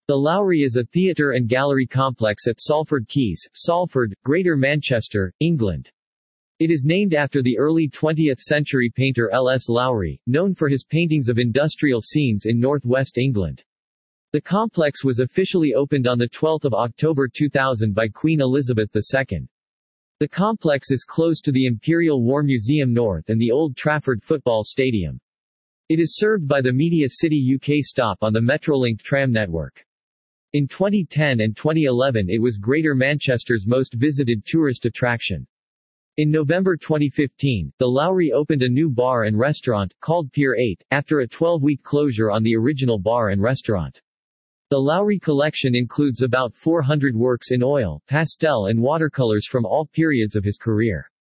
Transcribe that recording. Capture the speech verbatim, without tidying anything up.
The Lowry is a theatre and gallery complex at Salford Quays, Salford, Greater Manchester, England. It is named after the early twentieth century painter L S Lowry, known for his paintings of industrial scenes in northwest England. The complex was officially opened on the twelfth of October two thousand by Queen Elizabeth the Second. The complex is close to the Imperial War Museum North and the Old Trafford Football Stadium. It is served by the Media City U K stop on the Metrolink tram network. In twenty ten and twenty eleven it was Greater Manchester's most visited tourist attraction. In November twenty fifteen, the Lowry opened a new bar and restaurant, called Pier eight, after a twelve-week closure on the original bar and restaurant. The Lowry collection includes about four hundred works in oil, pastel and watercolors from all periods of his career.